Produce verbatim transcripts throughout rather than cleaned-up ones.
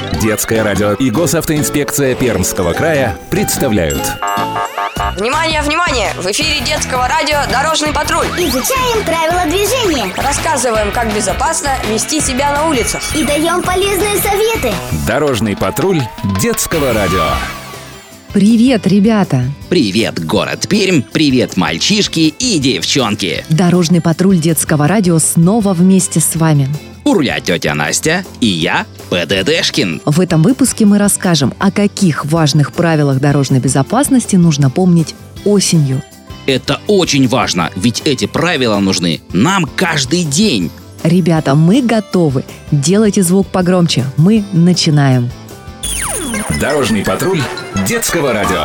Детское радио и госавтоинспекция Пермского края представляют. Внимание, внимание! В эфире детского радио «Дорожный патруль». Изучаем правила движения. Рассказываем, как безопасно вести себя на улицах. И даем полезные советы. Дорожный патруль детского радио. Привет, ребята! Привет, город Пермь! Привет, мальчишки и девчонки! Дорожный патруль детского радио снова вместе с вами. У руля тетя Настя и я, ПДДшкин. В этом выпуске мы расскажем, о каких важных правилах дорожной безопасности нужно помнить осенью. Это очень важно, ведь эти правила нужны нам каждый день. Ребята, мы готовы. Делайте звук погромче. Мы начинаем. Дорожный патруль детского радио.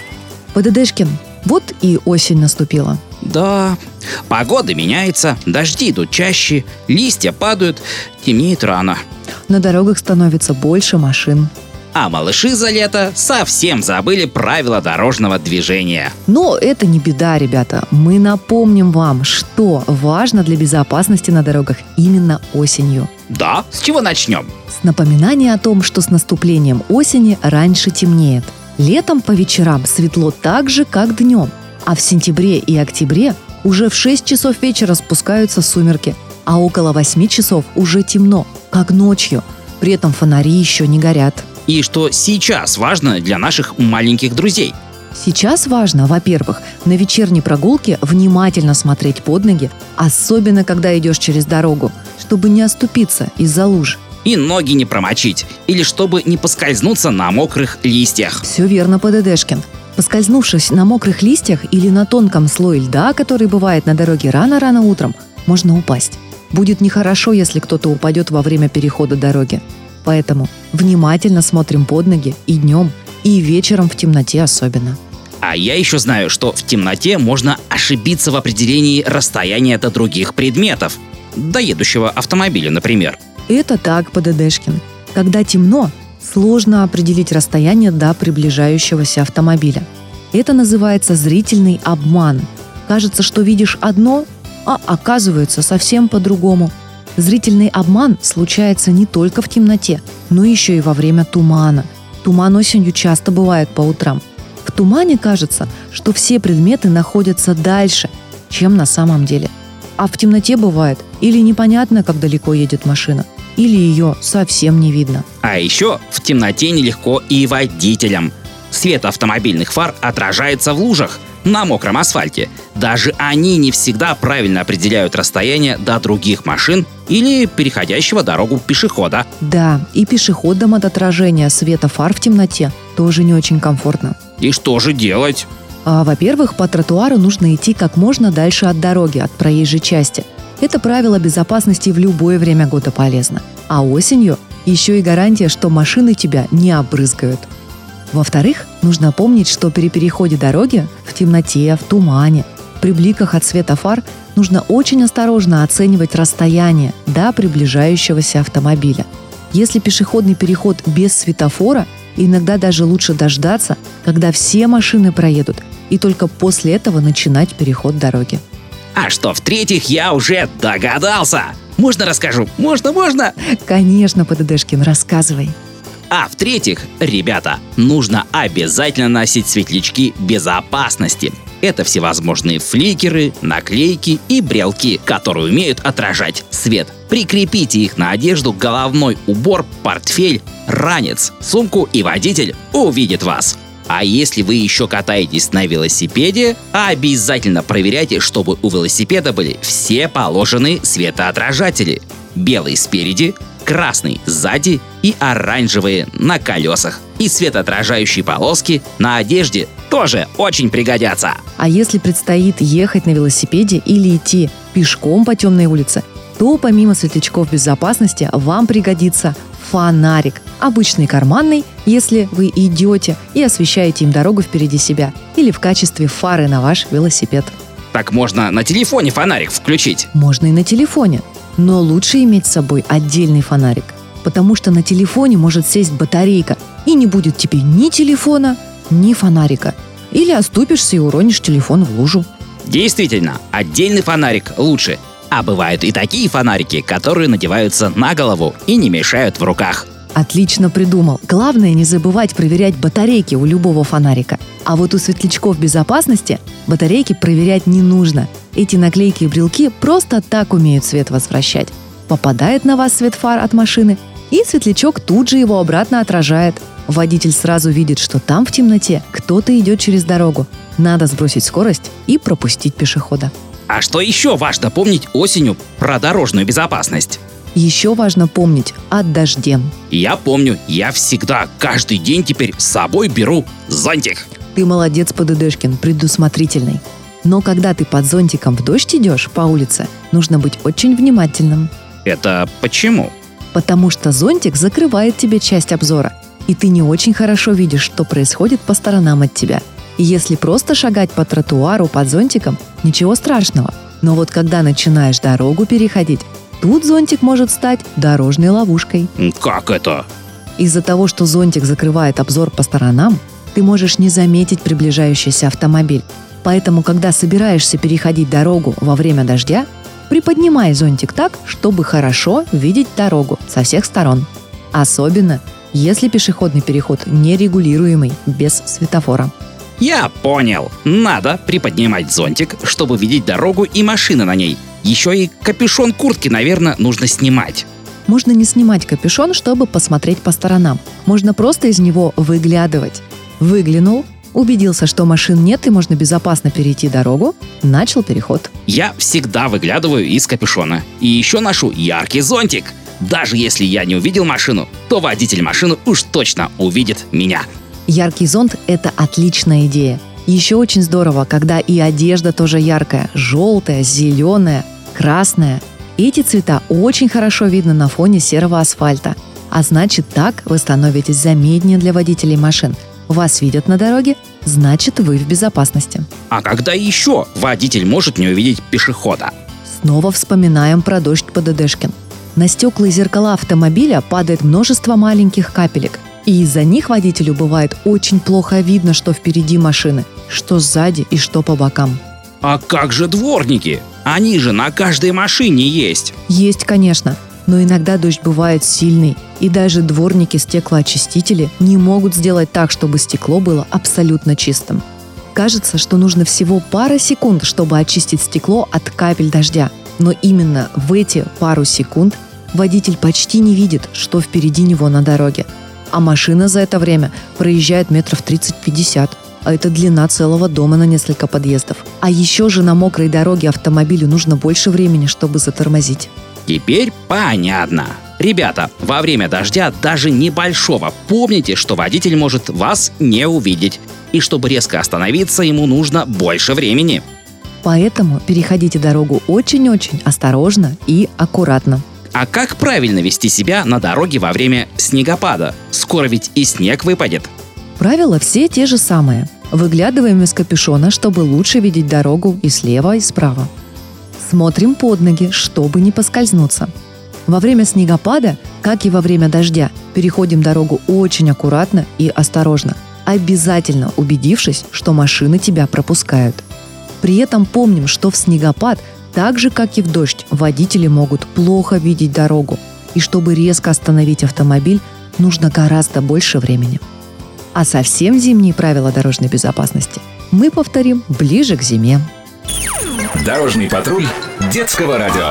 ПДДшкин, вот и осень наступила. Да, погода меняется, дожди идут чаще, листья падают, темнеет рано. На дорогах становится больше машин. А малыши за лето совсем забыли правила дорожного движения. Но это не беда, ребята. Мы напомним вам, что важно для безопасности на дорогах именно осенью. Да, с чего начнем? С напоминания о том, что с наступлением осени раньше темнеет. Летом по вечерам светло так же, как днем. А в сентябре и октябре уже в шесть часов вечера спускаются сумерки, а около восьми часов уже темно, как ночью. При этом фонари еще не горят. И что сейчас важно для наших маленьких друзей? Сейчас важно, во-первых, на вечерней прогулке внимательно смотреть под ноги, особенно когда идешь через дорогу, чтобы не оступиться из-за луж. И ноги не промочить, или чтобы не поскользнуться на мокрых листьях. Все верно, ПДДшкин. Поскользнувшись на мокрых листьях или на тонком слое льда, который бывает на дороге рано-рано утром, можно упасть. Будет нехорошо, если кто-то упадет во время перехода дороги. Поэтому внимательно смотрим под ноги и днем, и вечером в темноте особенно. А я еще знаю, что в темноте можно ошибиться в определении расстояния до других предметов. До едущего автомобиля, например. Это так, ПДДшкин. Когда темно, сложно определить расстояние до приближающегося автомобиля. Это называется зрительный обман. Кажется, что видишь одно, а оказывается совсем по-другому. Зрительный обман случается не только в темноте, но еще и во время тумана. Туман осенью часто бывает по утрам. В тумане кажется, что все предметы находятся дальше, чем на самом деле. А в темноте бывает или непонятно, как далеко едет машина, или ее совсем не видно. А еще в темноте нелегко и водителям. Свет автомобильных фар отражается в лужах, на мокром асфальте. Даже они не всегда правильно определяют расстояние до других машин или переходящего дорогу пешехода. Да, и пешеходам от отражения света фар в темноте тоже не очень комфортно. И что же делать? А, во-первых, по тротуару нужно идти как можно дальше от дороги, от проезжей части. Это правило безопасности в любое время года полезно. А осенью еще и гарантия, что машины тебя не обрызгают. Во-вторых, нужно помнить, что при переходе дороги в темноте, в тумане, при бликах от света фар нужно очень осторожно оценивать расстояние до приближающегося автомобиля. Если пешеходный переход без светофора, иногда даже лучше дождаться, когда все машины проедут, и только после этого начинать переход дороги. А что в-третьих, я уже догадался. Можно расскажу? Можно, можно? Конечно, ПДДшкин, рассказывай. А в-третьих, ребята, нужно обязательно носить светлячки безопасности. Это всевозможные фликеры, наклейки и брелки, которые умеют отражать свет. Прикрепите их на одежду, головной убор, портфель, ранец, сумку, и водитель увидит вас. А если вы еще катаетесь на велосипеде, обязательно проверяйте, чтобы у велосипеда были все положенные светоотражатели. Белый спереди, красный сзади и оранжевые на колесах. И светоотражающие полоски на одежде тоже очень пригодятся. А если предстоит ехать на велосипеде или идти пешком по темной улице, то помимо светлячков безопасности вам пригодится фонарик. Обычный карманный, если вы идете и освещаете им дорогу впереди себя, или в качестве фары на ваш велосипед. Так можно на телефоне фонарик включить. Можно и на телефоне, но лучше иметь с собой отдельный фонарик, потому что на телефоне может сесть батарейка, и не будет тебе ни телефона, ни фонарика. Или оступишься и уронишь телефон в лужу. Действительно, отдельный фонарик лучше. А бывают и такие фонарики, которые надеваются на голову и не мешают в руках. Отлично придумал. Главное не забывать проверять батарейки у любого фонарика. А вот у светлячков безопасности батарейки проверять не нужно. Эти наклейки и брелки просто так умеют свет возвращать. Попадает на вас свет фар от машины, и светлячок тут же его обратно отражает. Водитель сразу видит, что там в темноте кто-то идет через дорогу. Надо сбросить скорость и пропустить пешехода. А что еще важно помнить осенью про дорожную безопасность? Еще важно помнить о дожде. Я помню, я всегда, каждый день теперь с собой беру зонтик. Ты молодец, ПДДшкин, предусмотрительный. Но когда ты под зонтиком в дождь идешь по улице, нужно быть очень внимательным. Это почему? Потому что зонтик закрывает тебе часть обзора, и ты не очень хорошо видишь, что происходит по сторонам от тебя. И если просто шагать по тротуару под зонтиком, ничего страшного. Но вот когда начинаешь дорогу переходить, тут зонтик может стать дорожной ловушкой. Как это? Из-за того, что зонтик закрывает обзор по сторонам, ты можешь не заметить приближающийся автомобиль. Поэтому, когда собираешься переходить дорогу во время дождя, приподнимай зонтик так, чтобы хорошо видеть дорогу со всех сторон. Особенно, если пешеходный переход нерегулируемый, без светофора. Я понял. Надо приподнимать зонтик, чтобы видеть дорогу и машины на ней. Еще и капюшон куртки, наверное, нужно снимать. Можно не снимать капюшон, чтобы посмотреть по сторонам. Можно просто из него выглядывать. Выглянул, убедился, что машин нет и можно безопасно перейти дорогу, начал переход. Я всегда выглядываю из капюшона. И еще ношу яркий зонтик. Даже если я не увидел машину, то водитель машины уж точно увидит меня. Яркий зонт – это отличная идея. Еще очень здорово, когда и одежда тоже яркая, желтая, зеленая, красная. Эти цвета очень хорошо видно на фоне серого асфальта. А значит, так вы становитесь заметнее для водителей машин. Вас видят на дороге, значит, вы в безопасности. А когда еще водитель может не увидеть пешехода? Снова вспоминаем про дождь, ПДДшкин. На стекла и зеркала автомобиля падает множество маленьких капелек. И из-за них водителю бывает очень плохо видно, что впереди машины, что сзади и что по бокам. А как же дворники? Они же на каждой машине есть. Есть, конечно, но иногда дождь бывает сильный, и даже дворники-стеклоочистители не могут сделать так, чтобы стекло было абсолютно чистым. Кажется, что нужно всего пара секунд, чтобы очистить стекло от капель дождя. Но именно в эти пару секунд водитель почти не видит, что впереди него на дороге. А машина за это время проезжает метров тридцать-пятьдесят, а это длина целого дома на несколько подъездов. А еще же на мокрой дороге автомобилю нужно больше времени, чтобы затормозить. Теперь понятно. Ребята, во время дождя, даже небольшого, помните, что водитель может вас не увидеть. И чтобы резко остановиться, ему нужно больше времени. Поэтому переходите дорогу очень-очень осторожно и аккуратно. А как правильно вести себя на дороге во время снегопада? Скоро ведь и снег выпадет. Правила все те же самые. Выглядываем из капюшона, чтобы лучше видеть дорогу и слева, и справа. Смотрим под ноги, чтобы не поскользнуться. Во время снегопада, как и во время дождя, переходим дорогу очень аккуратно и осторожно, обязательно убедившись, что машины тебя пропускают. При этом помним, что в снегопад, так же, как и в дождь, водители могут плохо видеть дорогу. И чтобы резко остановить автомобиль, нужно гораздо больше времени. А совсем зимние правила дорожной безопасности мы повторим ближе к зиме. Дорожный патруль детского радио.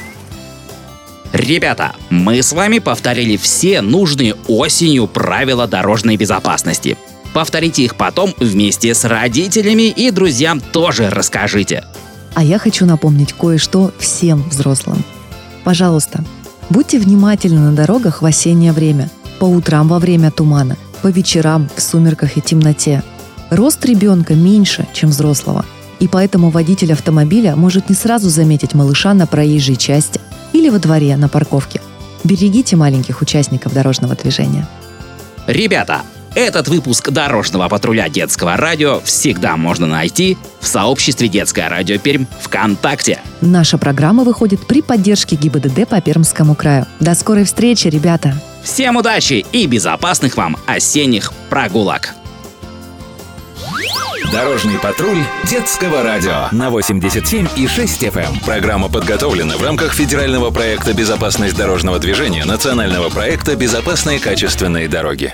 Ребята, мы с вами повторили все нужные осенью правила дорожной безопасности. Повторите их потом вместе с родителями и друзьям тоже расскажите. А я хочу напомнить кое-что всем взрослым. Пожалуйста, будьте внимательны на дорогах в осеннее время, по утрам во время тумана, по вечерам в сумерках и темноте. Рост ребенка меньше, чем взрослого, и поэтому водитель автомобиля может не сразу заметить малыша на проезжей части или во дворе на парковке. Берегите маленьких участников дорожного движения. Ребята, этот выпуск Дорожного патруля детского радио всегда можно найти в сообществе «Детское радио Пермь» ВКонтакте. Наша программа выходит при поддержке ГИБДД по Пермскому краю. До скорой встречи, ребята! Всем удачи и безопасных вам осенних прогулок! Дорожный патруль детского радио на восемьдесят семь и шесть эф эм. Программа подготовлена в рамках федерального проекта «Безопасность дорожного движения» национального проекта «Безопасные качественные дороги».